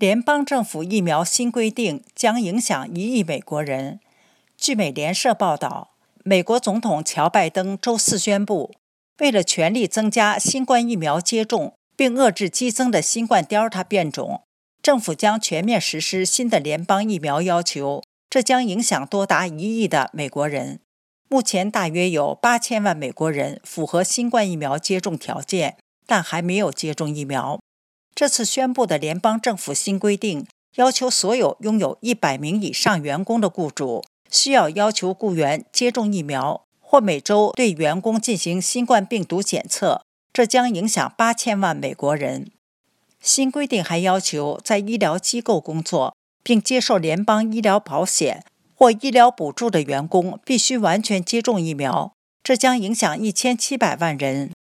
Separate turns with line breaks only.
联邦政府疫苗新规定将影响1亿美国人。据美联社报道，美国总统乔拜登周四宣布，为了全力增加新冠疫苗接种，并遏制激增的新冠 Delta 变种，政府将全面实施新的联邦疫苗要求，这将影响多达1亿的美国人。目前大约有8000万美国人符合新冠疫苗接种条件，但还没有接种疫苗。这次宣布的联邦政府新规定，要求所有拥有100名以上员工的雇主需要求雇员接种疫苗，或每周对员工进行新冠病毒检测，这将影响8000万美国人。新规定还要求在医疗机构工作并接受联邦医疗保险或医疗补助的员工必须完全接种疫苗，这将影响1700万人。